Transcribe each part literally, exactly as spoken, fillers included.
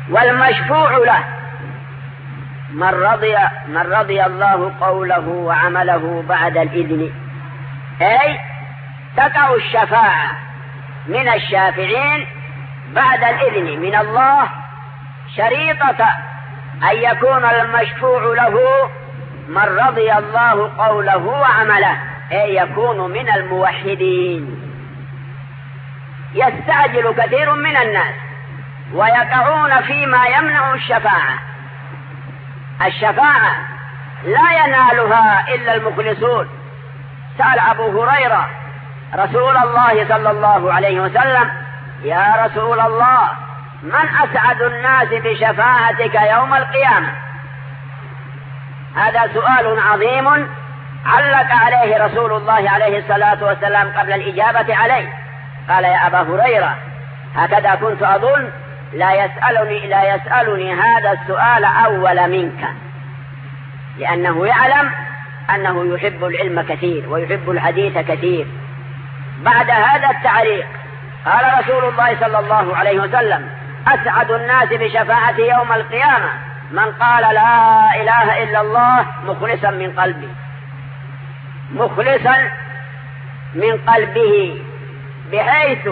والمشفوع له من رضي, من رضي الله قوله وعمله بعد الإذن، أي تقع الشفاعة من الشافعين بعد الإذن من الله شريطة أن يكون المشفوع له من رضي الله قوله وعمله، أي يكون من الموحدين. يستعجل كثير من الناس ويقعون فيما يمنع الشفاعة. الشفاعة لا ينالها إلا المخلصون. سأل أبو هريرة رسول الله صلى الله عليه وسلم: يا رسول الله، من أسعد الناس بشفاعتك يوم القيامة؟ هذا سؤال عظيم علق عليه رسول الله عليه الصلاة والسلام قبل الإجابة عليه. قال: يا أبا هريرة، هكذا كنت أظن لا يسألني, لا يسألني هذا السؤال أول منك، لأنه يعلم أنه يحب العلم كثير ويحب الحديث كثير. بعد هذا التعليق قال رسول الله صلى الله عليه وسلم: أسعد الناس بشفاعة يوم القيامة من قال لا إله إلا الله مخلصا من قلبه، مخلصا من قلبه، بحيث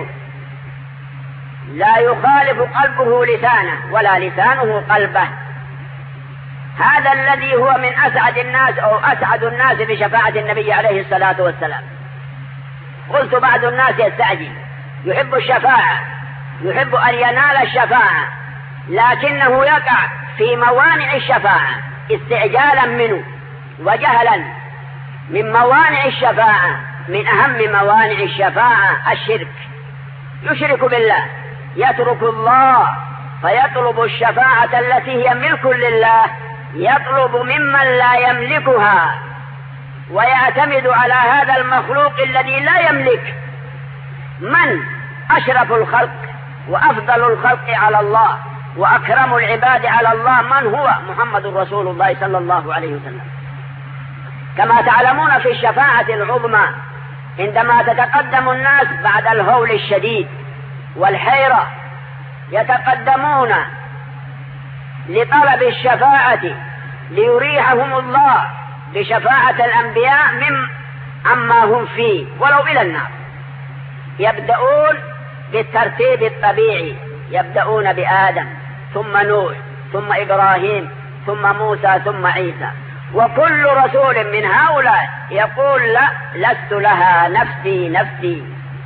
لا يخالف قلبه لسانه ولا لسانه قلبه. هذا الذي هو من أسعد الناس أو أسعد الناس بشفاعة النبي عليه الصلاة والسلام. قلت بعض الناس يستعجل، يحب الشفاعة، يحب أن ينال الشفاعة، لكنه يقع في موانع الشفاعة استعجالا منه وجهلا. من موانع الشفاعة، من أهم موانع الشفاعة الشرك. يشرك بالله، يترك الله فيطلب الشفاعة التي هي ملك لله، يطلب ممن لا يملكها، ويعتمد على هذا المخلوق الذي لا يملك. من أشرف الخلق وأفضل الخلق على الله وأكرم العباد على الله من هو؟ محمد رسول الله صلى الله عليه وسلم. كما تعلمون في الشفاعة العظمى عندما تتقدم الناس بعد الهول الشديد والحيرة، يتقدمون لطلب الشفاعة ليريحهم الله بشفاعة الأنبياء من عما هم فيه ولو إلى النار. يبدأون بالترتيب الطبيعي، يبدأون بآدم ثم نوح ثم إبراهيم ثم موسى ثم عيسى، وكل رسول من هؤلاء يقول: لا، لست لها، نفسي نفسي.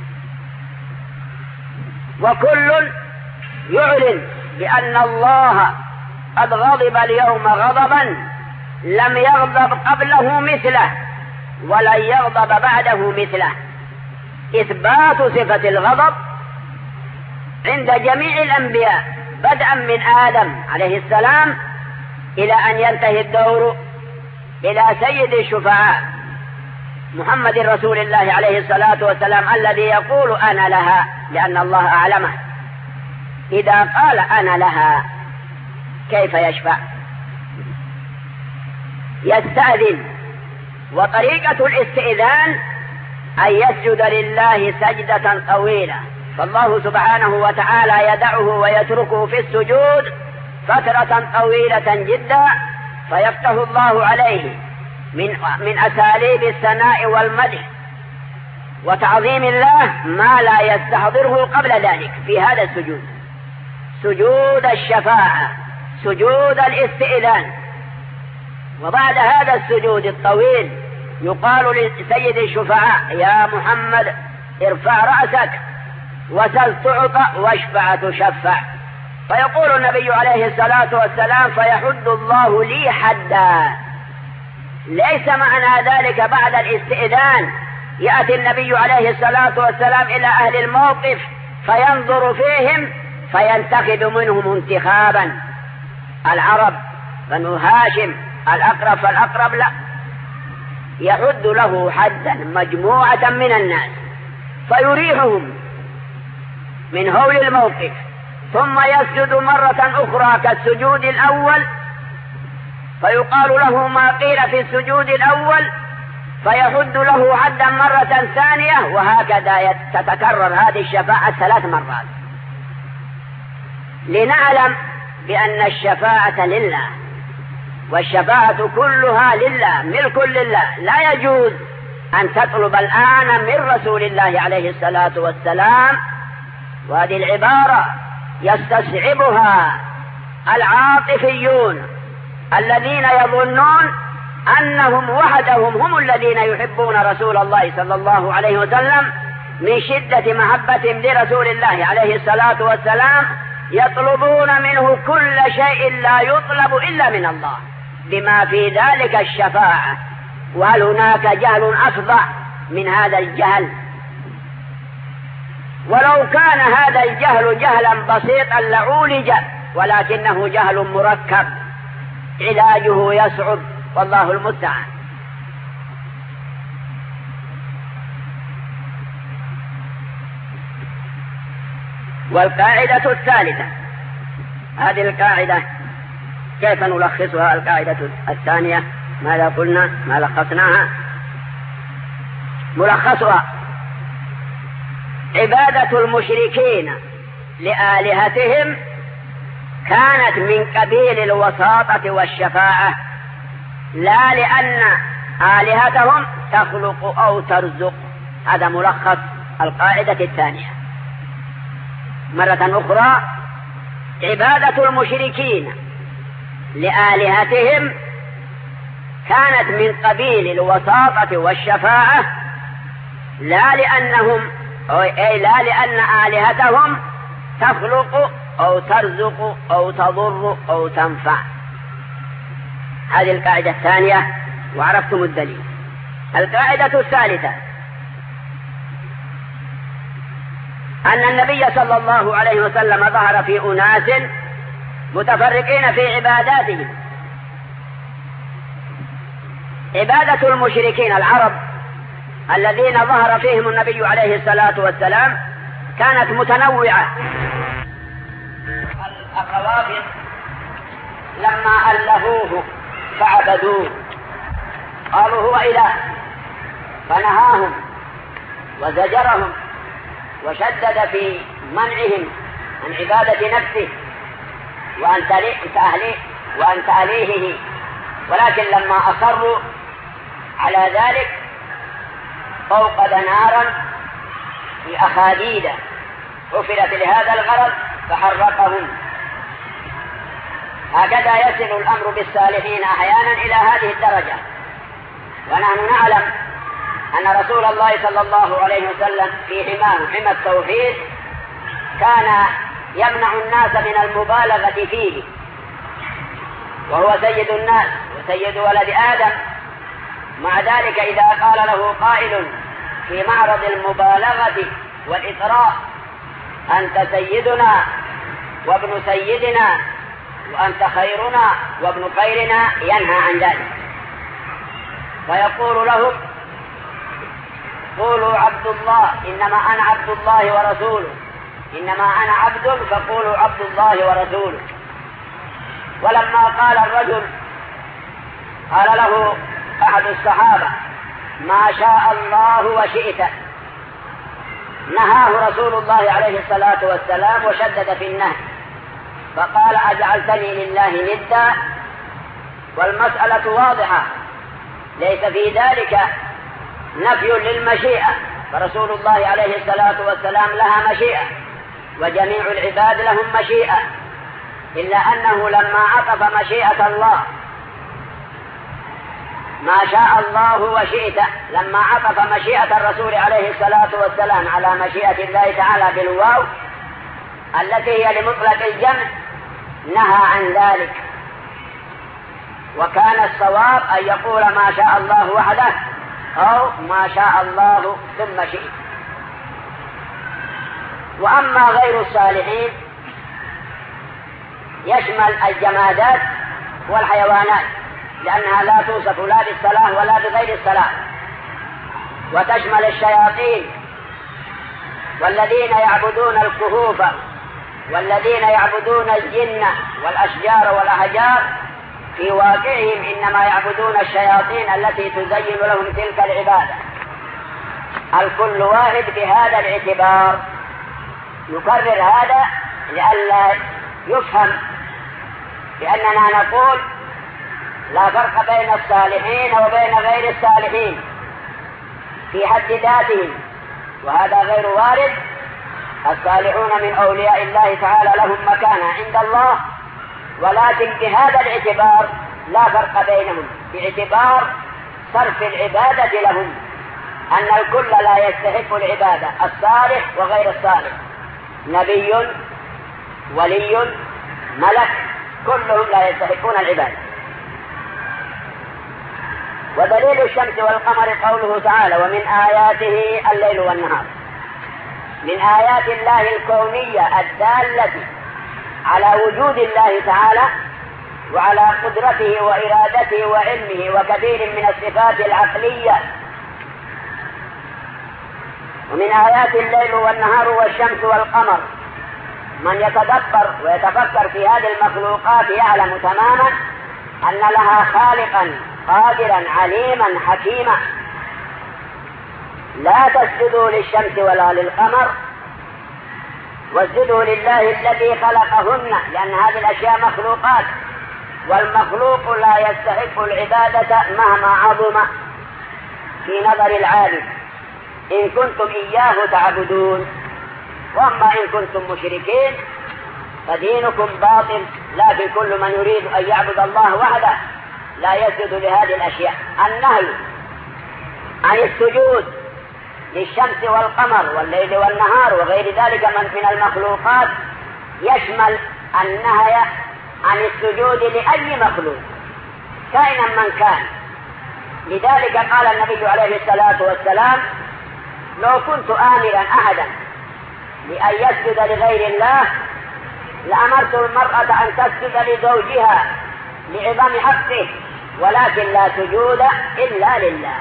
وكل يعلن بأن الله قد غضب اليوم غضبا لم يغضب قبله مثله ولن يغضب بعده مثله. إثبات صفة الغضب عند جميع الأنبياء بدءا من آدم عليه السلام إلى أن ينتهي الدور إلى سيد الشفعاء محمد رسول الله عليه الصلاة والسلام، الذي يقول: أنا لها، لأن الله أعلمه. إذا قال أنا لها كيف يشفع؟ يستأذن. وطريقة الاستئذان أن يسجد لله سجدة طويلة، فالله سبحانه وتعالى يدعه ويتركه في السجود فترة طويلة جدا، فيفتح الله عليه من, من أساليب الثناء والمدح وتعظيم الله ما لا يستحضره قبل ذلك في هذا السجود، سجود الشفاعة، سجود الاستئذان. وبعد هذا السجود الطويل يقال لسيد الشفعاء: يا محمد، ارفع رأسك وسل تعطى واشفع تشفع. فيقول النبي عليه الصلاة والسلام: فيحد الله لي حدا. ليس معنى ذلك بعد الاستئذان يأتي النبي عليه الصلاة والسلام إلى أهل الموقف فينظر فيهم فينتخب منهم انتخابا، العرب بنو هاشم الأقرب فالأقرب، لا، يحد له حدا مجموعة من الناس فيريحهم من هول الموقف، ثم يسجد مرة أخرى كالسجود الأول فيقال له ما قيل في السجود الأول، فيحد له حدا مرة ثانية، وهكذا تتكرر هذه الشفاعة ثلاث مرات، لنعلم بأن الشفاعة لله، والشفاعة كلها لله، ملك لله، لا يجوز أن تطلب الآن من رسول الله عليه الصلاة والسلام. وهذه العبارة يستصعبها العاطفيون الذين يظنون أنهم وحدهم هم الذين يحبون رسول الله صلى الله عليه وسلم من شدة محبتهم لرسول الله عليه الصلاة والسلام، يطلبون منه كل شيء لا يطلب إلا من الله، بما في ذلك الشفاعة. وهل هناك جهل أفظع من هذا الجهل؟ ولو كان هذا الجهل جهلا بسيطا لعولج، ولكنه جهل مركب علاجه يصعب، والله المستعان. والقاعدة الثالثة، هذه القاعدة كيف نلخصها؟ القاعدة الثانية ماذا قلنا؟ ما لخصناها؟ ملخصها: عبادة المشركين لآلهتهم كانت من قبيل الوساطة والشفاعة، لا لأن آلهتهم تخلق أو ترزق. هذا ملخص القاعدة الثانية. مرة أخرى: عبادة المشركين لآلهتهم كانت من قبيل الوساطة والشفاعة، لا لأنهم أي لا لأن آلهتهم تخلق أو ترزق أو تضر أو تنفع. هذه القاعدة الثانية، وعرفتم الدليل. القاعدة الثالثة: أن النبي صلى الله عليه وسلم ظهر في أناس متفرقين في عباداتهم. عبادة المشركين العرب الذين ظهر فيهم النبي عليه الصلاة والسلام كانت متنوعة. الروافض لما ألهوه فعبدوه قالوا هو إله، فنهاهم وزجرهم وشدد في منعهم عن عبادة نفسه وأن تأليه وأن تأليهه، ولكن لما أصروا على ذلك أوقد نارا في أخاديد حفرت لهذا الغرض فحرقهم. هكذا يصل الأمر بالصالحين أحيانا إلى هذه الدرجة. ونحن نعلم أن رسول الله صلى الله عليه وسلم في حماه حمى التوحيد كان يمنع الناس من المبالغة فيه، وهو سيد الناس وسيد ولد آدم. مع ذلك إذا قال له قائل في معرض المبالغة والإطراء: أنت سيدنا وابن سيدنا وأنت خيرنا وابن خيرنا، ينهى عن ذلك، فيقول لهم: قولوا عبد الله، إنما أنا عبد الله ورسوله، إنما أنا عبد فقولوا عبد الله ورسوله. ولما قال الرجل قال له أحد الصحابة: ما شاء الله وشئت، نهاه رسول الله عليه الصلاة والسلام وشدد في النهي، فقال: أجعلتني لله ندا؟ والمسألة واضحة، ليس في ذلك نفي للمشيئة، فرسول الله عليه الصلاة والسلام لها مشيئة وجميع العباد لهم مشيئة، إلا أنه لما عطف مشيئة الله ما شاء الله وشئت، لما عطف مشيئة الرسول عليه الصلاة والسلام على مشيئة الله تعالى بالواو التي هي لمطلق الجمع، نهى عن ذلك. وكان الصواب أن يقول ما شاء الله وحده أو ما شاء الله ثم شئت. وأما غير الصالحين يشمل الجمادات والحيوانات، لأنها لا توصف لا بالصلاة ولا بغير الصلاة، وتشمل الشياطين والذين يعبدون الكهوف والذين يعبدون الجن والأشجار والأحجار، في واقعهم إنما يعبدون الشياطين التي تزين لهم تلك العبادة. الكل واحد بهذا الاعتبار. نكرر هذا لئلا يفهم بأننا نقول لا فرق بين الصالحين وبين غير الصالحين في حد ذاتهم، وهذا غير وارد. الصالحون من أولياء الله تعالى لهم مكانة عند الله، ولكن بهذا الاعتبار لا فرق بينهم باعتبار صرف العبادة لهم، أن الكل لا يستحق العبادة، الصالح وغير الصالح، نبي ولي ملك، كلهم لا يستحقون العبادة. ودليل الشمس والقمر قوله تعالى: ومن آياته الليل والنهار. من آيات الله الكونية الدالة على وجود الله تعالى وعلى قدرته وإرادته وعلمه وكثير من الصفات العقلية. ومن آيات الليل والنهار والشمس والقمر. من يتدبر ويتفكر في هذه المخلوقات يعلم تماما أن لها خالقا قادرا عليما حكيما. لا تسجدوا للشمس ولا للقمر واسجدوا لله الذي خلقهن، لأن هذه الأشياء مخلوقات، والمخلوق لا يستحق العبادة مهما عظم في نظر العابد إن كنتم إياه تعبدون. وأما إن كنتم مشركين فدينكم باطل، لكن كل من يريد أن يعبد الله وحده لا يسجد لهذه الأشياء. النهي عن السجود للشمس والقمر والليل والنهار وغير ذلك من المخلوقات يشمل النهي عن السجود لأي مخلوق كائنا من كان. لذلك قال النبي عليه الصلاة والسلام: لو كنت آمرا أحدا لأن يسجد لغير الله لأمرت المرأة أن تسجد لزوجها لعظم حقه، ولكن لا سجود إلا لله.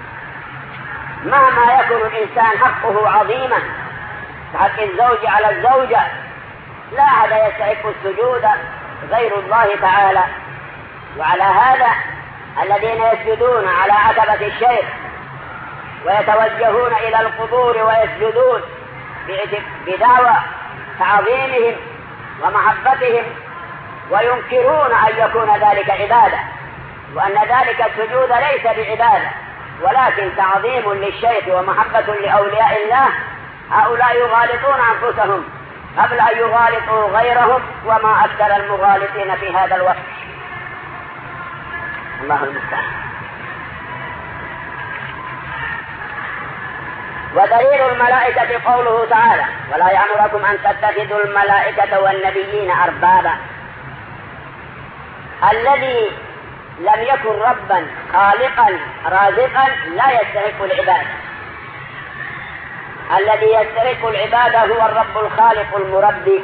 مهما يكون الإنسان حقه عظيما حق الزوج على الزوجة، لا أحد يستحق السجود غير الله تعالى. وعلى هذا الذين يسجدون على عتبة الشيخ ويتوجهون إلى القبور ويسجدون بدعوى تعظيمهم ومحبتهم وينكرون أن يكون ذلك عبادة، وأن ذلك السجود ليس بعبادة ولكن تعظيم للشيخ ومحبة لأولياء الله، هؤلاء يغالطون أنفسهم قبل أن يغالطوا غيرهم، وما أكثر المغالطين في هذا الوقت. الله المستعان. ودليل الملائكة قوله تعالى: ولا يأمركم أن تتخذوا الملائكة والنبيين أربابا. الذي لم يكن ربا خالقا رازقا لا يستحق العبادة. الذي يستحق العبادة هو الرب الخالق المربي.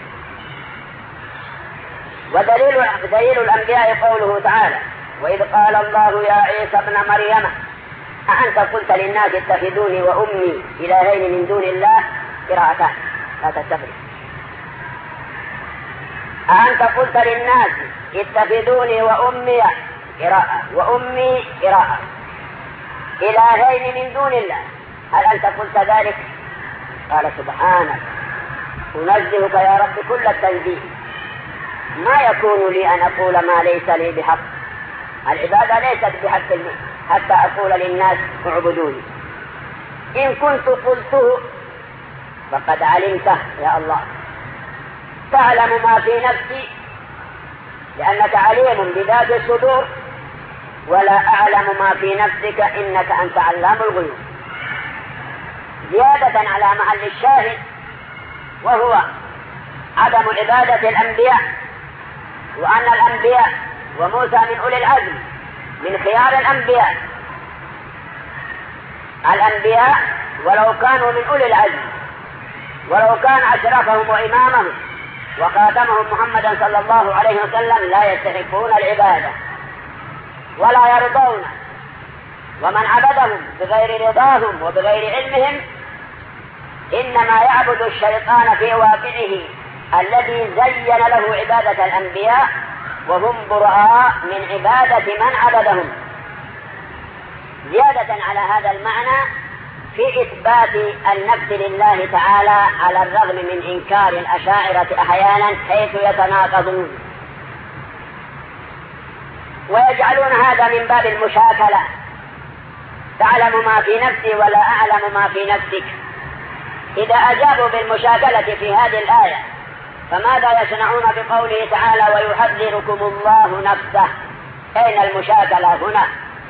ودليل دليل الأنبياء قوله تعالى: وإذ قال الله يا عيسى ابن مريم أأنت قلت للناس اتخذوني وأمي إلهين من دون الله؟ قراءتان لا تستفرق. أأنت قلت للناس اتخذوني وأمي قراءة وأمي قراءة إلهين من دون الله، هل أنت قلت ذلك؟ قال: سبحانك أنزهك يا رب كل التنزيه، ما يكون لي أن أقول ما ليس لي بحق. العبادة ليست بحق لي حتى أقول للناس اعبدوني. إن كنت قلته فقد علمته يا الله، تعلم ما في نفسي لأنك عليم بذات الصدور، ولا أعلم ما في نفسك إنك أنت علام الغيوب. زيادة على محل الشاهد، وهو عدم عبادة الأنبياء، وأن الأنبياء وموسى من أولي العزم من خيار الأنبياء. الأنبياء ولو كانوا من أولي العزم، ولو كان أشرفهم وإمامهم وخاتمهم محمدا صلى الله عليه وسلم، لا يستحقون العبادة ولا يرضون. ومن عبدهم بغير رضاهم وبغير علمهم إنما يعبد الشيطان في واقعه الذي زين له عبادة الأنبياء، وهم براء من عبادة من عبدهم. زيادة على هذا المعنى في إثبات النفس لله تعالى على الرغم من إنكار الأشاعرة أحيانا حيث يتناقضون. ويجعلون هذا من باب المشاكلة، تعلم ما في نفسي ولا أعلم ما في نفسك. إذا أجابوا بالمشاكلة في هذه الآية فماذا يصنعون بقوله تعالى ويحذركم الله نفسه؟ أين المشاكلة هنا؟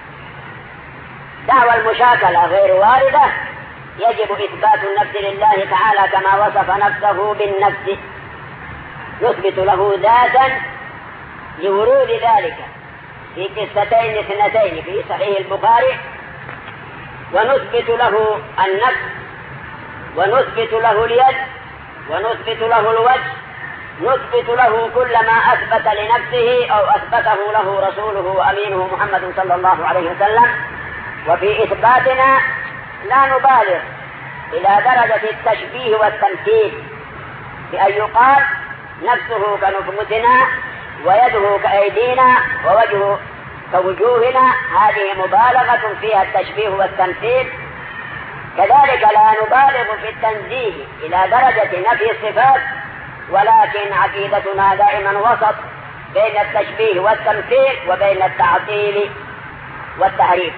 دعوى المشاكلة غير واردة، يجب إثبات النفس لله تعالى كما وصف نفسه بالنفس، نثبت له ذاتا لورود ذلك في قصتين اثنتين في صحيح البخاري، ونثبت له النفس ونثبت له اليد ونثبت له الوجه، نثبت له كل ما أثبت لنفسه أو أثبته له رسوله وأمينه محمد صلى الله عليه وسلم. وفي إثباتنا لا نبالغ إلى درجة التشبيه والتمثيل، بأن يقال نفسه كنفوسنا ويده كأيدينا ووجهه كوجوهنا، هذه مبالغة فيها التشبيه والتمثيل. كذلك لا نبالغ في التنزيه إلى درجة نفي الصفات، ولكن عقيدتنا دائما وسط بين التشبيه والتمثيل وبين التعطيل والتحريف.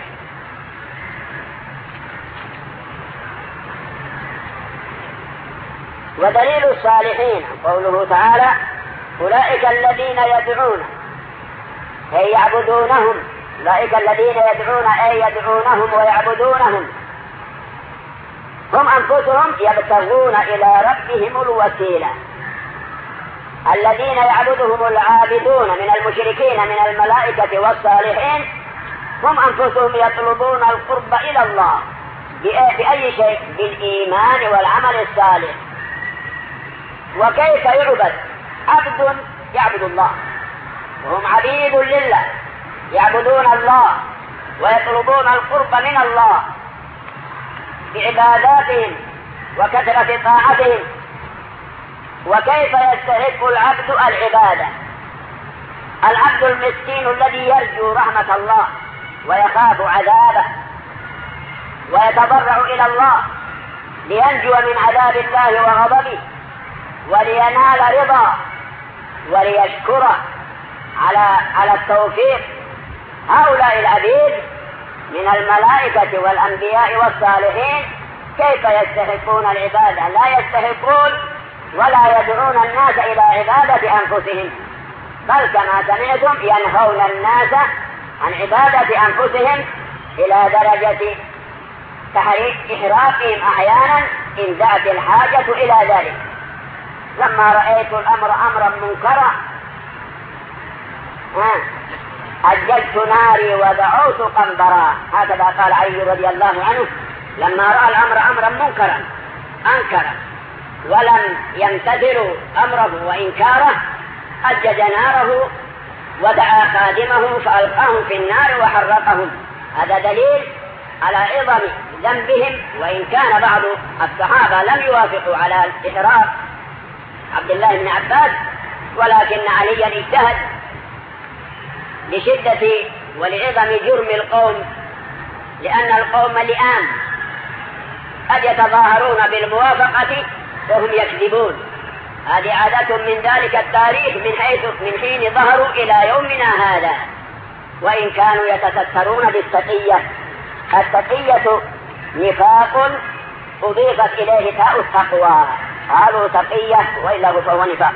ودليل الصالحين قوله تعالى أولئك الذين يدعون أي يعبدونهم، أولئك الذين يدعون أي يدعونهم ويعبدونهم هم أنفسهم يبتغون إلى ربهم الوسيلة. الذين يعبدهم العابدون من المشركين من الملائكة والصالحين هم أنفسهم يطلبون القرب إلى الله بأي شيء؟ بالإيمان والعمل الصالح. وكيف يعبد؟ عبد يعبد الله وهم عبيد لله، يعبدون الله ويطلبون القرب من الله بعباداتهم وكثرة طاعتهم. وكيف يستحق العبد العبادة؟ العبد المسكين الذي يرجو رحمة الله ويخاف عذابه ويتضرع إلى الله لينجو من عذاب الله وغضبه ولينال رضا وليشكر على على التوفيق. هؤلاء العبيد من الملائكة والأنبياء والصالحين كيف يستحقون العبادة؟ لا يستحقون ولا يدعون الناس إلى عبادة أنفسهم، بل كما سمعتم ينهون الناس عن عبادة أنفسهم إلى درجة إحراقهم أحيانا إن دعت الحاجة إلى ذلك. لما رأيت الأمر أمرا منكرا أجلت ناري ودعوت قنبرا، هكذا قال علي رضي الله عنه لما رأى الأمر أمرا منكرا أنكر ولم يمتثلوا أمره وإنكاره أجج ناره ودعا خادمه فألقاهم في النار وحرقهم. هذا دليل على عظم ذنبهم، وإن كان بعض الصحابة لم يوافقوا على الإحراق عبد الله بن عباس، ولكن عليا اجتهد لشدة ولعظم جرم القوم، لأن القوم لئام قد يتظاهرون بالموافقة وهم يكذبون. هذه عادة من ذلك التاريخ من حيث من حين ظهروا إلى يومنا هذا، وإن كانوا يتسترون بالتقية. التقية نفاق أضيفت إليه تاء التقوى، قالوا تقية وإلا فهو نفاق.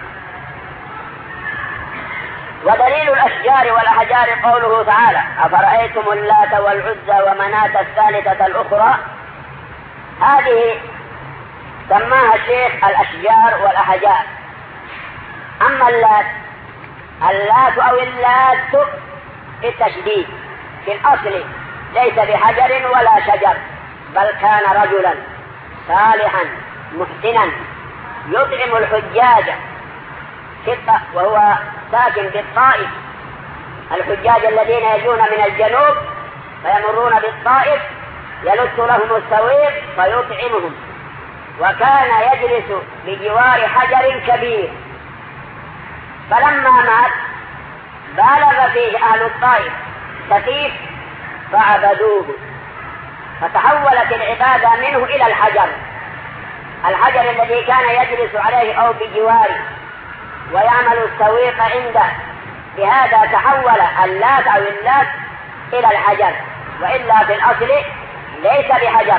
ودليل الأشجار والأحجار قوله تعالى أفرأيتم اللات والعزى ومناة الثالثة الأخرى. هذه سماها الشيخ الأشجار والأحجار. أما اللات اللات أو اللات في التشديد في الأصل ليس بحجر ولا شجر، بل كان رجلا صالحا محسنا يطعم الحجاج وهو ساكن بالطائف. الحجاج الذين يجون من الجنوب فيمرون بالطائف يلت لهم السويق فيطعمهم، وكان يجلس بجوار حجر كبير، فلما مات بالغ فيه أهل الطائف سقيف فعبدوه، فتحولت العبادة منه إلى الحجر الحجر الذي كان يجلس عليه أو بجواره ويعمل السويق عنده بهذا تحول اللات أو اللات إلى الحجر، وإلا في الأصل ليس بحجر،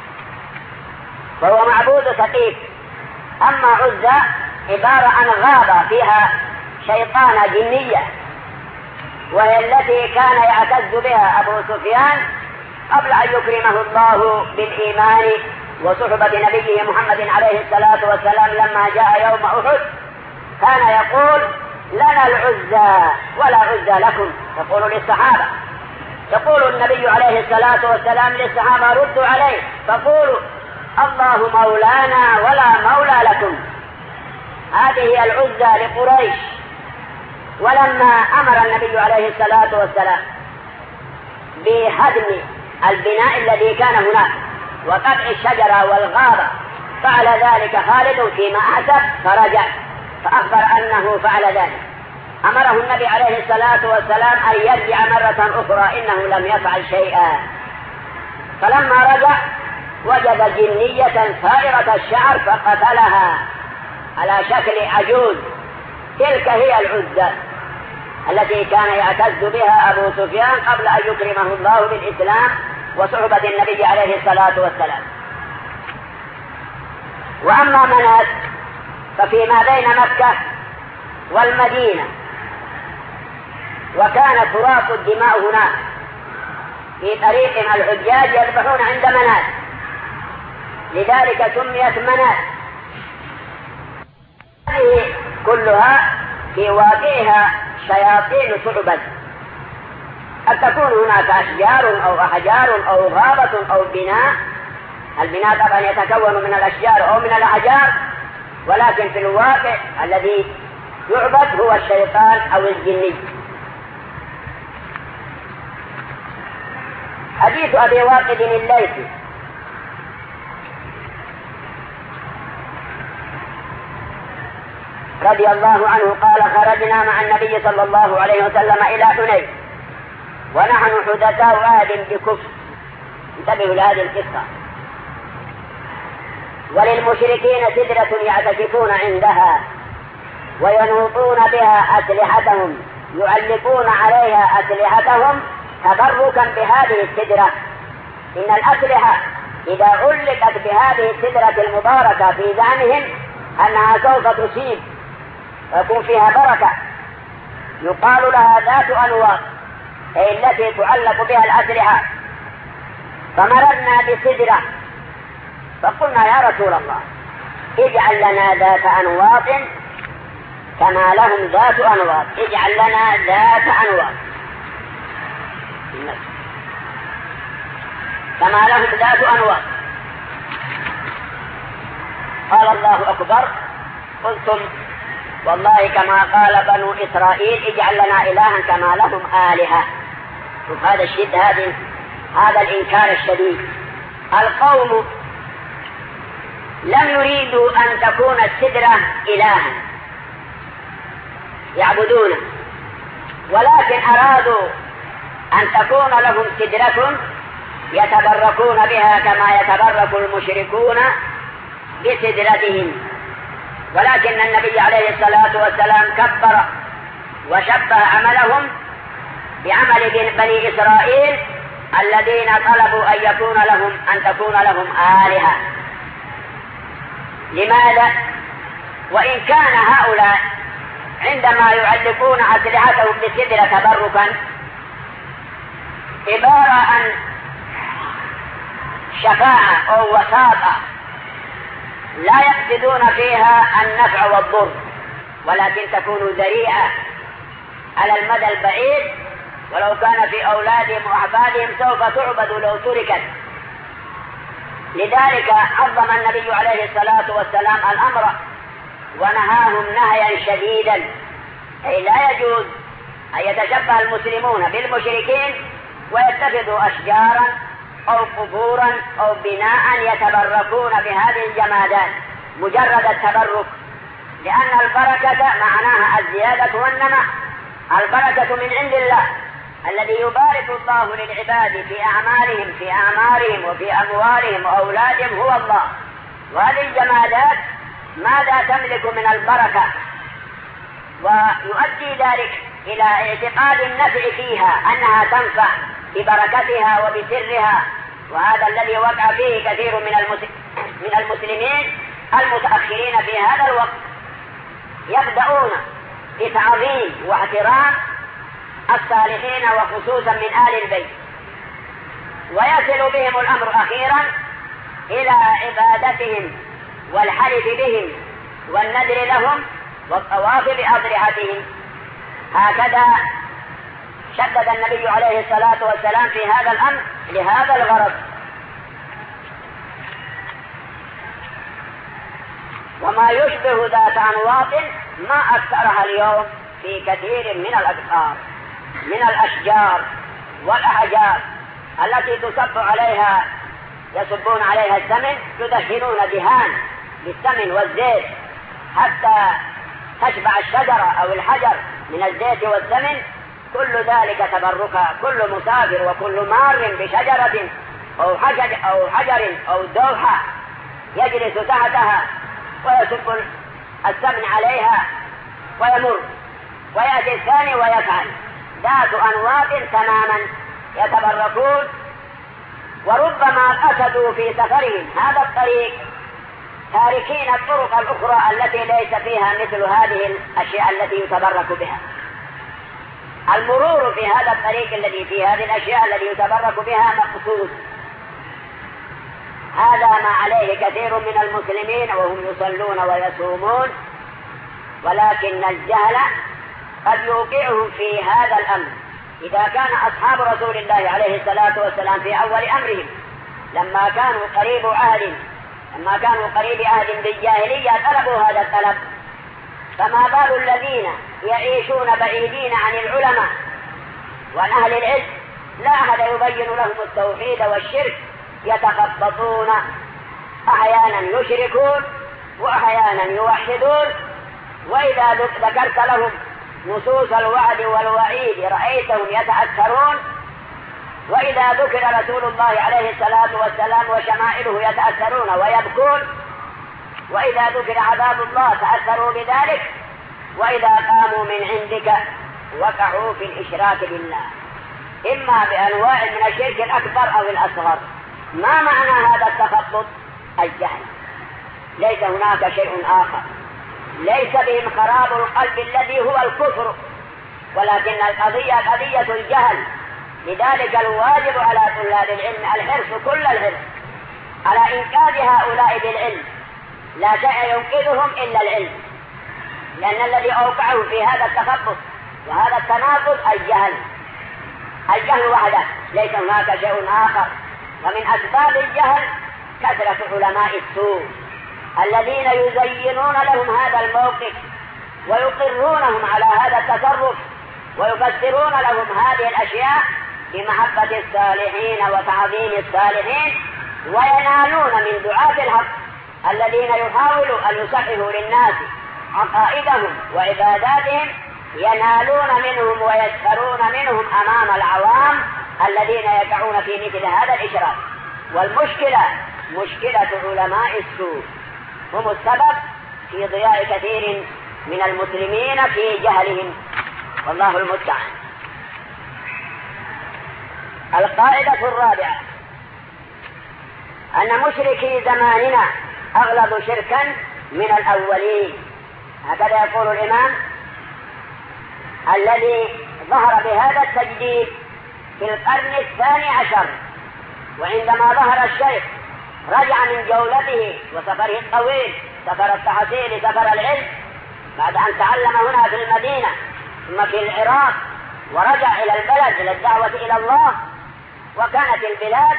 فهو معبود ثقيف. أما عزى عبارة عن غابة فيها شيطانة جنية، وهي التي كان يعتز بها أبو سفيان قبل أن يكرمه الله بالإيمان وصحبة نبيه محمد عليه الصلاة والسلام. لما جاء يوم أحد كان يقول لنا العزى ولا عزى لكم، يقول للصحابة، يقول النبي عليه الصلاة والسلام للصحابة ردوا عليه فقولوا الله مولانا ولا مولى لكم. هذه هي العزى لقريش. ولما أمر النبي عليه الصلاة والسلام بهدم البناء الذي كان هناك وقطع الشجرة والغابة فعل ذلك خالد فيما أحسب فرجع فأخبر أنه فعل ذلك. أمره النبي عليه الصلاة والسلام أن يرجع مرة أخرى إنه لم يفعل شيئا. فلما رجع وجد جنية ثائرة الشعر فقتلها على شكل عجوز. تلك هي العزى التي كان يعتز بها أبو سفيان قبل أن يكرمه الله بالإسلام وصحبة النبي عليه الصلاة والسلام. وأما منات ففيما بين مكة والمدينة، وكان تراق الدماء هناك في طريق الحجاج يذبحون عند منات، لذلك سميت منات. هذه كلها في واقعها شياطين تعبد. قد تكون هناك أشجار أو أحجار أو غابة أو بناء. البناء طبعا يتكون من الأشجار أو من الأحجار، ولكن في الواقع الذي يعبد هو الشيطان أو الجني. حديث أبي واقد الليثي رضي الله عنه قال خرجنا مع النبي صلى الله عليه وسلم إلى حنين ونحن حدثاء عهد بكفر. انتبهوا لهذه القصة. وللمشركين سدرة يعتكفون عندها وينوطون بها أسلحتهم، يعلقون عليها أسلحتهم تبركا بهذه السدرة. إن الأسلحة إذا علقت بهذه السدرة المباركة في زعمهم أنها سوف تصيب ويكون فيها بركة، يقال لها ذات أنواط، أي التي تعلق بها الأسلحة. فمررنا بسدرة فقلنا يا رسول الله اجعل لنا ذات أنواط كما لهم ذات أنواط، اجعل لنا ذات أنواط كما لهم ذات أنواط. قال الله أكبر. قلتم والله كما قال بنو إسرائيل اجعل لنا إلها كما لهم آلهة. شوف هذا الشد، هذا هذا الإنكار الشديد. القوم لم يريدوا أن تكون السدرة إلها يعبدونه، ولكن أرادوا أن تكون لهم سدرة يتبركون بها كما يتبرك المشركون بسدرتهم. ولكن النبي عليه الصلاة والسلام كبر وشبه عملهم بعمل بني إسرائيل الذين طلبوا أن يكون لهم أن تكون لهم آلهة. لماذا؟ وإن كان هؤلاء عندما يعلقون أسلحتهم بالسدرة تبركا عبارة عن شفاعة أو وساطة لا يقصدون فيها النفع والضر، ولكن تكون ذريعة على المدى البعيد، ولو كان في أولادهم وأحفادهم سوف تعبد لو تركت. لذلك عظم النبي عليه الصلاة والسلام الأمر ونهاهم نهيا شديدا، أي لا يجوز أن يتشبه المسلمون بالمشركين ويتخذوا أشجارا أو قبورا أو بناء يتبركون بهذه الجمادات مجرد التبرك، لأن البركة معناها الزيادة والنماء. البركة من عند الله الذي يبارك الله للعباد في أعمالهم في أعمارهم وفي أموالهم وأولادهم هو الله. وهذه الجمادات ماذا تملك من البركة؟ ويؤدي ذلك إلى اعتقاد النفع فيها أنها تنفع ببركتها وبسرها. وهذا الذي وقع فيه كثير من المسلمين المتأخرين في هذا الوقت، يبدأون بتعظيم واحترام الصالحين وخصوصا من آل البيت، ويصل بهم الأمر أخيرا إلى عبادتهم والحلف بهم والنذر لهم والطواف بأضرحتهم. هكذا شدد النبي عليه الصلاة والسلام في هذا الأمر لهذا الغرض. وما يشبه ذات أنواط ما أكثرها اليوم في كثير من الأقطار من الأشجار والأحجار التي تصب عليها يصبون عليها السمن، يدهنون دهان بالسمن والزيت حتى تشبع الشجرة أو الحجر من الزيت والسمن. كل ذلك تبركا، كل مسافر وكل مار بشجرة أو حجر أو حجر أو دوحة يجلس تحتها ويصب السمن عليها ويمر، ويأتي الثاني ويفعل ذات أنواط تماما يتبركون. وربما أسدوا في سفرهم هذا الطريق تاركين الطرق الأخرى التي ليس فيها مثل هذه الأشياء التي يتبرك بها. المرور في هذا الطريق الذي فيه هذه الأشياء التي يتبرك بها مقصود. هذا ما عليه كثير من المسلمين وهم يصلون ويصومون، ولكن الجهل قد يوقعهم في هذا الأمر. إذا كان أصحاب رسول الله عليه الصلاة والسلام في أول أمرهم لما كانوا قريب عهد لما كانوا قريب عهد بالجاهلية طلبوا هذا الطلب، فما بال الذين يعيشون بعيدين عن العلماء وعن أهل العلم لا أحد يبين لهم التوحيد والشرك، يتخبطون، أحيانا يشركون وأحيانا يوحدون. وإذا ذكرت لهم نصوص الوعد والوعيد رأيتهم يتأثرون، وإذا ذكر رسول الله عليه الصلاة والسلام وشمائله يتأثرون ويبكون، وإذا ذكر عذاب الله تأثروا بذلك، وإذا قاموا من عندك وقعوا في الإشراك بالله، إما بأنواع من الشرك الأكبر أو الأصغر. ما معنى هذا التخبط؟ الجهل، ليس هناك شيء آخر. ليس بهم خراب القلب الذي هو الكفر، ولكن القضية قضية الجهل. لذلك الواجب على طلاب العلم الحرص كل الحرص على إنقاذ هؤلاء بالعلم، لا شيء ينقذهم إلا العلم، لأن الذي أوقعه في هذا التخبط وهذا التناقض الجهل. الجهل وحده، ليس هناك شيء آخر. ومن أسباب الجهل كثرة علماء السوء الذين يزينون لهم هذا الموقف ويقرونهم على هذا التصرف ويفسرون لهم هذه الأشياء بمحبة الصالحين وتعظيم الصالحين، وينالون من دعاة الحق الذين يحاولوا أن يصححوا للناس عقائدهم وعباداتهم، ينالون منهم ويسخرون منهم أمام العوام الذين يقعون في مثل هذا الإشراك. والمشكلة مشكلة علماء السوء، هم السبب في ضياع كثير من المسلمين في جهلهم، والله المستعان. القاعدة الرابعة أن مشركي زماننا أغلظ شركا من الأولين. هكذا يقول الإمام الذي ظهر بهذا التجديد في القرن الثاني عشر، وعندما ظهر الشيخ رجع من جولته وسفره الطويل، سفر التحصيل، سفر العلم، بعد أن تعلم هنا في المدينة ثم في العراق، ورجع إلى البلد إلى الدعوة إلى الله. وكانت البلاد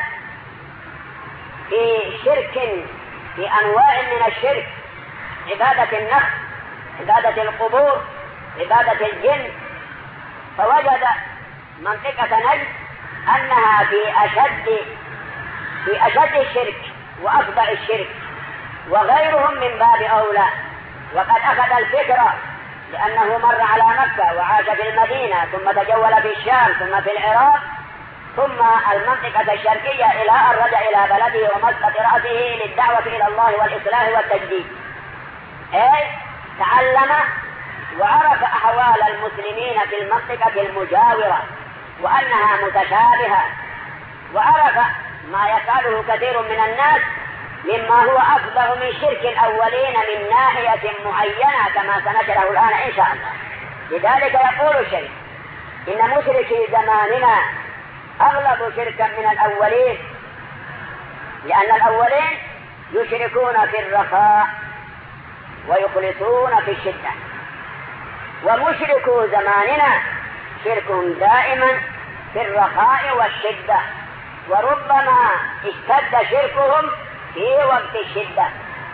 في شرك، في أنواع من الشرك، عبادة النخل، عبادة القبور، عبادة الجن. فوجد منطقة نجد أنها في أشد في أشد الشرك وأفظع الشرك، وغيرهم من باب أولى. وقد أخذ الفكرة لأنه مر على مكة وعاش في المدينة، ثم تجول في الشام، ثم في العراق، ثم المنطقة الشرقية، إلى أن رجع إلى بلده ومسقط رأسه للدعوة إلى الله والإصلاح والتجديد. أي تعلم وعرف أحوال المسلمين في المنطقة المجاورة وأنها متشابهة، وعرف ما يفعله كثير من الناس مما هو أفضل من شرك الأولين من ناحية معينة كما سنشره الآن إن شاء الله. لذلك يقول الشيخ إن مشركي زماننا أغلب شركا من الأولين، لأن الأولين يشركون في الرخاء ويخلصون في الشدة، ومشركو زماننا شركهم دائما في الرخاء والشدة، وربما اشتد شركهم في وقت الشدة.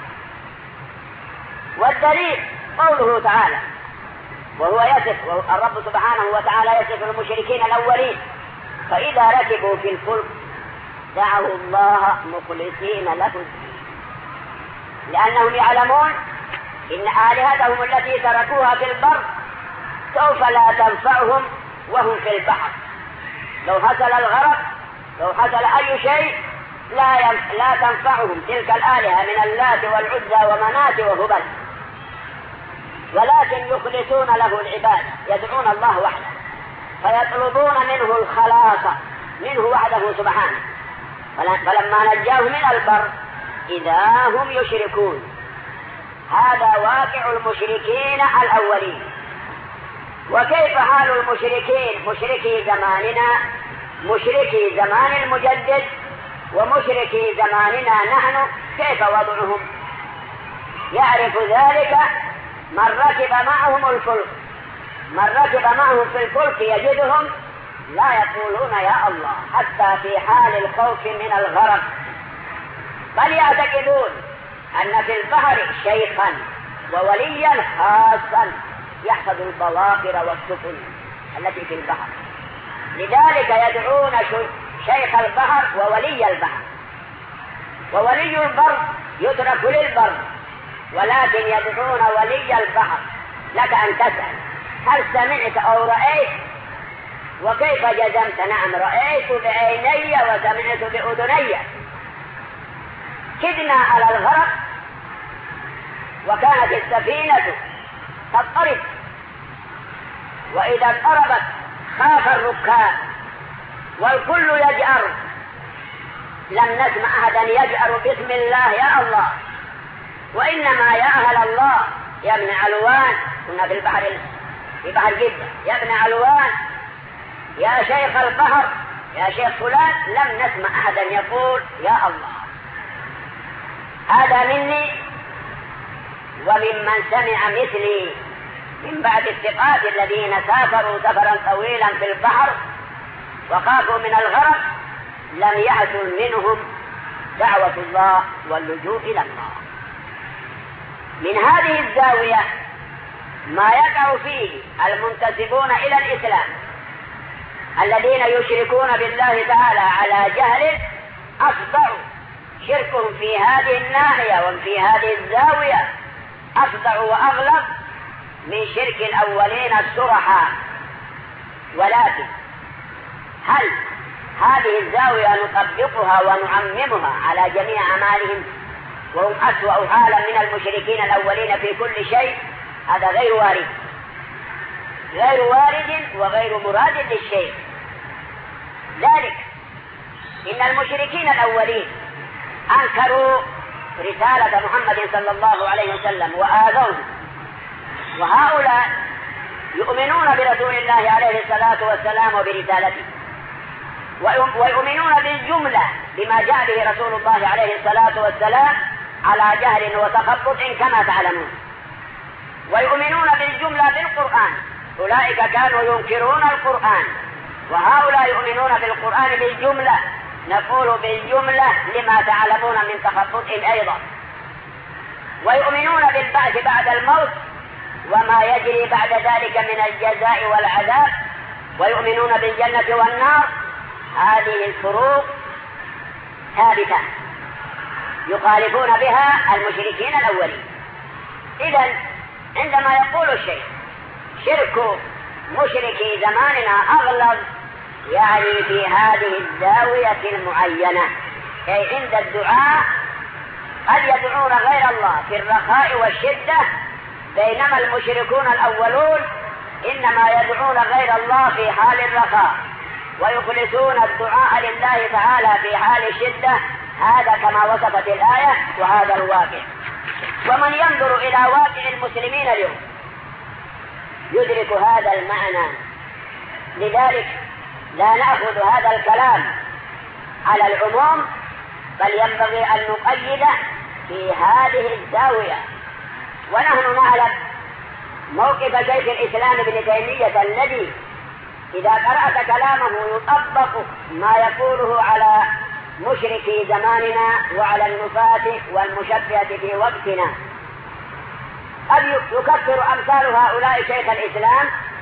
والدليل قوله تعالى وهو يصف الرب سبحانه وتعالى يصف المشركين الأولين: فإذا ركبوا في الفلك دعوا الله مخلصين له الدين، لأنهم يعلمون إن آلهتهم التي تركوها في البر سوف لا تنفعهم وهم في البحر. لو حصل الغرق، لو حصل أي شيء لا لا تنفعهم تلك الآلهة من اللات والعزى ومنات وهبل، ولكن يخلصون له العبادة، يدعون الله وحده، فيطلبون منه الخلاص منه وحده سبحانه. فلما نجاه من البر إذا هم يشركون. هذا واقع المشركين الأولين. وكيف حال المشركين مشركي زماننا، مشركي زمان المجدد ومشركي زماننا نحن، كيف وضعهم؟ يعرف ذلك من ركب معهم الفلك. من ركب معهم في الفلك يجدهم لا يقولون يا الله حتى في حال الخوف من الغرق، بل يعتقدون أن في البحر شيخا ووليا خاصا يحفظ البواخر والسفن التي في البحر، لذلك يدعون شيخ البحر وولي البحر. وولي البر يترك للبر، ولكن يدعون ولي البحر. لك أن تسأل هل سمعت أو رأيت؟ وكيف جزمت؟ نعم رأيت بعيني وسمعت بأذني. كدنا على الغرق وكانت السفينة تضطرب، وإذا اضطربت خاف الركاب والكل يجأر. لم نسمع أحدا يجأر باسم الله يا الله، وإنما يا أهل الله يا ابن علوان، كنا في البحر في بحر جدة، يا ابن علوان يا شيخ البحر يا شيخ فلان، لم نسمع أحدا يقول يا الله. هذا مني وممن سمع مثلي من بعد الثقات الذين سافروا سفرا طويلا في البحر وخافوا من الغرق، لم يحصل منهم دعوة الله واللجوء إلى الله. من هذه الزاوية ما يقع فيه المنتسبون إلى الإسلام الذين يشركون بالله تعالى على جهل، أفضع شركهم في هذه الناحية وفي هذه الزاوية أفضع وأغلب من شرك الأولين السرحاء. ولكن هل هذه الزاوية نطبقها ونعممها على جميع أعمالهم وهم أسوأ حالا من المشركين الأولين في كل شيء؟ هذا غير وارد، غير وارد وغير مراد للشيء. ذلك إن المشركين الأولين أنكروا رسالة محمد صلى الله عليه وسلم وآذوه، وهؤلاء يؤمنون برسول الله عليه الصلاة والسلام وبرسالته، ويؤمنون بالجملة بما جاء به رسول الله عليه الصلاة والسلام على جهل وتخبط كما تعلمون، ويؤمنون بالجملة بالقرآن. أولئك كانوا ينكرون القرآن، وهؤلاء يؤمنون بالقرآن بالجملة. نقول بالجملة لما تعلمون من تخبط أيضا. ويؤمنون بالبعث بعد الموت وما يجري بعد ذلك من الجزاء والعذاب، ويؤمنون بالجنة والنار. هذه الفروق ثابتة يخالفون بها المشركين الأولين. إذن عندما يقول الشيء شرك مشركي زماننا أغلظ، يعني في هذه الزاوية المعينة، أي عند الدعاء قد يدعون غير الله في الرخاء والشدة بينما المشركون الأولون إنما يدعون غير الله في حال الرخاء ويخلصون الدعاء لله تعالى في حال الشدة. هذا كما وصفت الآية وهذا الواقع. ومن ينظر إلى واقع المسلمين اليوم يدرك هذا المعنى. لذلك لا نأخذ هذا الكلام على العموم، بل ينبغي أن نقيد في هذه الزاوية. ونحن نعلم موقف شيخ الإسلام ابن تيمية الذي إذا قرأت كلامه يطبق ما يقوله على مشركي زماننا وعلى النفاة والمشبهة في وقتنا. قد يكفر أمثال هؤلاء شيخ الإسلام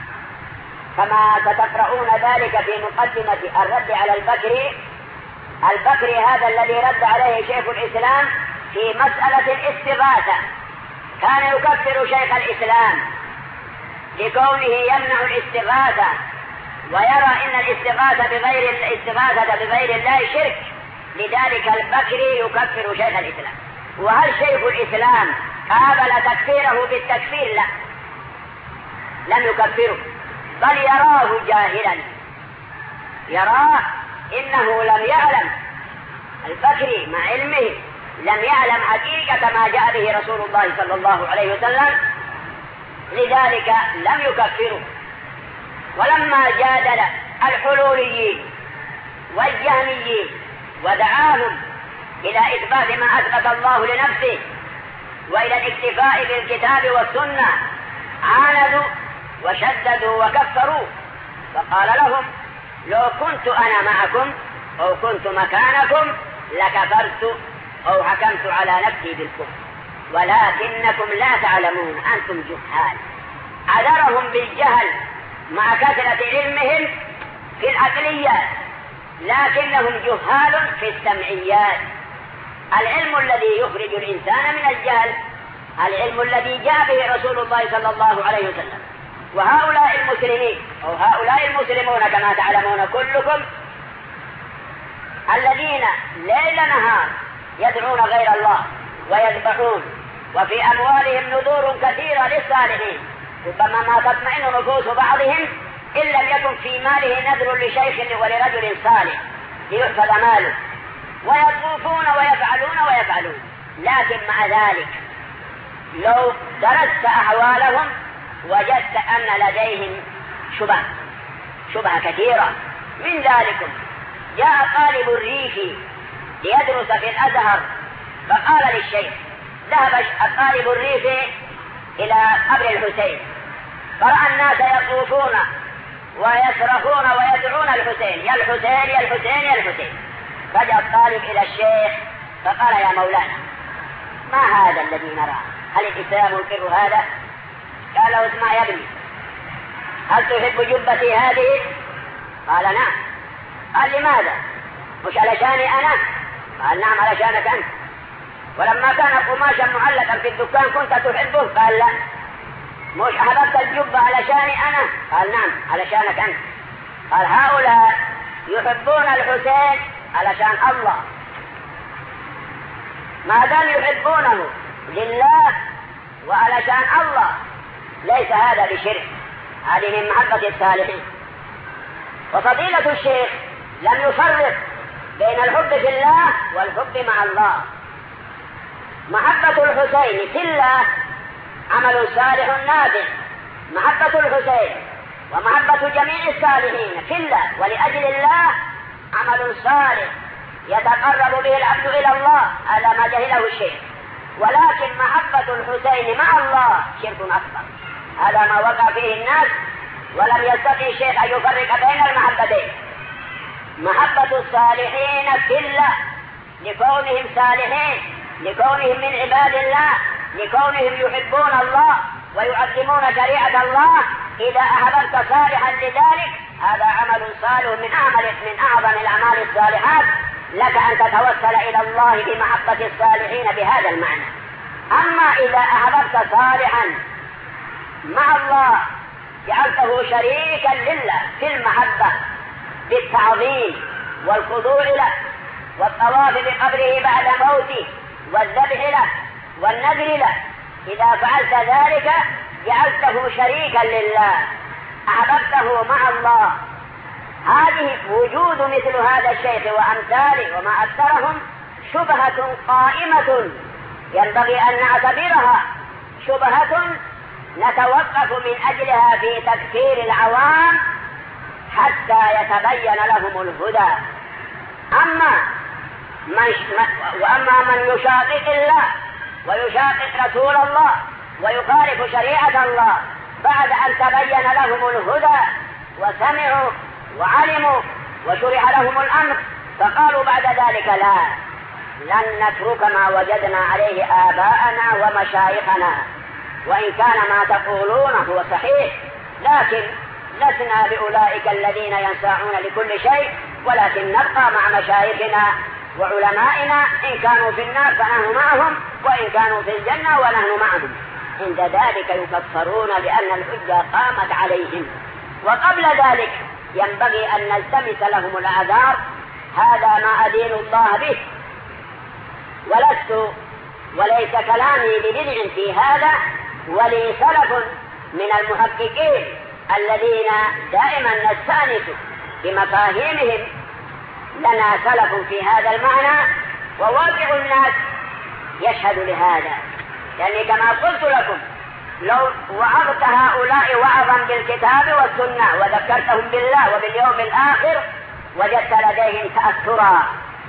كما ستقرؤون ذلك في مقدمة الرد على البكري. البكري هذا الذي رد عليه شيخ الإسلام في مسألة الاستغاثة كان يكفر شيخ الإسلام لكونه يمنع الاستغاثة ويرى إن الاستغاثة بغير الاستغاثة بغير الله شرك. لذلك البكري يكفر شيخ الإسلام. وهل شيخ الإسلام قابل تكفيره بالتكفير؟ لا، لم يكفره، بل يراه جاهلا، يراه إنه لم يعلم. البكري مع علمه لم يعلم حقيقة ما جاء به رسول الله صلى الله عليه وسلم، لذلك لم يكفره. ولما جادل الحلوليين والجهميين ودعاهم إلى إثبات ما أثبت الله لنفسه وإلى الاكتفاء بالكتاب والسنة عاندوا وشددوا وكفروا، فقال لهم: لو كنت أنا معكم أو كنت مكانكم لكفرت أو حكمت على نفسي بالكفر، ولكنكم لا تعلمون، أنتم جهال. عذرهم بالجهل مع كثرة علمهم في العقليات، لكنهم جهال في السمعيات. العلم الذي يخرج الإنسان من الجهل العلم الذي جاء به رسول الله صلى الله عليه وسلم. وهؤلاء المسلمين أو هؤلاء المسلمون كما تعلمون كلكم الذين ليل نهار يدعون غير الله ويذبحون، وفي أموالهم نذور كثيرة للصالحين، ربما ما تطمئن نفوس بعضهم إن لم يكن في ماله نذر لشيخ ولرجل صالح ليحفظ ماله، ويطوفون ويفعلون ويفعلون. لكن مع ذلك لو درست أحوالهم وجدت أن لديهم شبه شبه كثيرة. من ذلك جاء طالب الريف ليدرس في الأزهر فقال للشيخ: ذهب الطالب الريف إلى قبر الحسين فرأى الناس يطوفون ويصرخون ويدعون الحسين: يا الحسين يا الحسين يا الحسين. فجاء الطالب إلى الشيخ فقال: يا مولانا، ما هذا الذي نراه؟ هل الإسلام ينكر هذا؟ قال له: اسمع يا ابني، هل تحب جبتي هذه؟ قال: نعم. قال: لماذا؟ مش علشاني أنا؟ قال: نعم علشانك أنت. ولما كان قماشا معلقا في الدكان كنت تحبه؟ قال: لا. مش أحببت الجبة علشاني أنا؟ قال: نعم علشانك أنت. قال: هؤلاء يحبون الحسين علشان الله، ما دام يحبونه لله وعلشان الله ليس هذا بشرك، هذه من محبة الصالحين. وفضيلة الشيخ لم يفرق بين الحب في الله والحب مع الله. محبة الحسين في الله عمل صالح نافع، محبة الحسين ومحبة جميع الصالحين في الله ولأجل الله عمل صالح يتقرب به العبد إلى الله، هذا ما جهله الشيخ. ولكن محبة الحسين مع الله شرك أكبر، هذا ما وقع فيه الناس، ولم يستطيع الشيخ أن يفرق بين المحبتين. محبة الصالحين في الله لكونهم صالحين، لكونهم من عباد الله، لكونهم يحبون الله ويعظمون شريعة الله. إذا أحببت صالحا لذلك هذا عمل صالح من أعمل من أعظم الأعمال الصالحات، لك أن تتوسل إلى الله بمحبة الصالحين بهذا المعنى. أما إذا أحببت صالحا مع الله جعلته شريكا لله في المحبة بالتعظيم والخضوع له والطواف بقبره بعد موته والذبح له والنذر له، إذا فعلت ذلك جعلته شريكا لله، أحببته مع الله. هذه وجود مثل هذا الشيخ وأمثاله وما أكثرهم شبهة قائمة ينبغي أن نعتبرها شبهة نتوقف من أجلها في تكفير العوام حتى يتبين لهم الهدى. أما من وأما من يشاقق الله ويشاقق رسول الله ويخالف شريعة الله بعد أن تبين لهم الهدى وسمعوا وعلموا وشرع لهم الأمر، فقالوا بعد ذلك لا، لن نترك ما وجدنا عليه آباءنا ومشايخنا، وإن كان ما تقولون هو صحيح، لكن لسنا بأولئك الذين ينساعون لكل شيء، ولكن نبقى مع مشايخنا وعلمائنا، إن كانوا في النار فنحن معهم، وإن كانوا في الجنة ونحن معهم. عند ذلك يكفرون لأن الحجة قامت عليهم. وقبل ذلك ينبغي أن نلتمس لهم الأعذار. هذا ما أدين الله به، ولست وليس كلامي ببدع في هذا، ولي سلف من المحققين الذين دائما نستأنس بمفاهيمهم، لنا سلف في هذا المعنى، وواقع الناس يشهد لهذا. يعني كما قلت لكم، لو وعظت هؤلاء وعظا بالكتاب والسنة وذكرتهم بالله وباليوم الآخر وجدت لديهم تأثرا.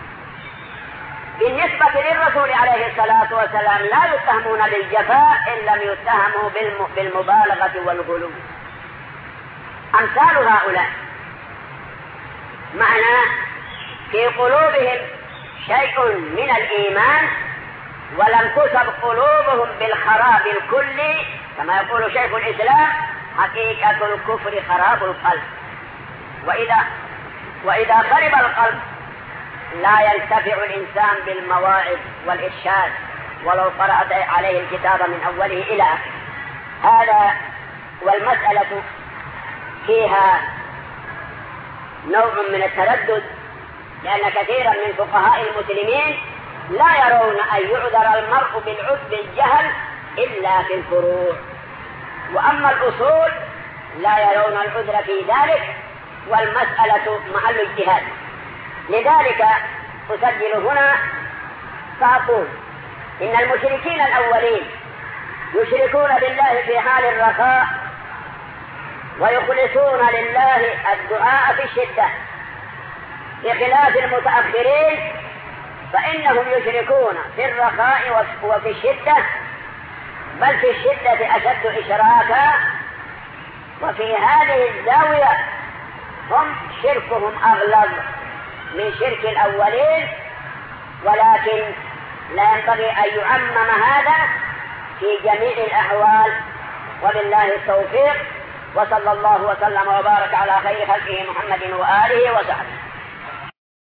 بالنسبة للرسول عليه الصلاة والسلام لا يتهمون بالجفاء إن لم يتهموا بالمبالغة والغلو. أمثال هؤلاء معنى في قلوبهم شيء من الإيمان ولم تصب قلوبهم بالخراب الكلي، كما يقول شيخ الإسلام حقيقة الكفر خراب القلب، وإذا وإذا خرب القلب لا ينتفع الإنسان بالمواعظ والإرشاد ولو قرأت عليه الكتاب من أوله إلى آخره. هذا والمسألة فيها نوع من التردد، لأن كثيرا من فقهاء المسلمين لا يرون أن يعذر المرء بالجهل إلا في الفروع، وأما الأصول لا يرون العذر في ذلك، والمسألة محل اجتهاد. لذلك أسجل هنا فأقول إن المشركين الأولين يشركون بالله في حال الرخاء ويخلصون لله الدعاء في الشدة، بخلاف المتأخرين فإنهم يشركون في الرخاء وفي الشدة، بل في الشدة أشد إشراكا. وفي هذه الزاوية هم شركهم أغلظ من شرك الأولين، ولكن لا ينبغي أن يعمم هذا في جميع الأحوال، وبالله التوفيق، وصلى الله وسلم وبارك على خير خلقه محمد وآله وصحبه.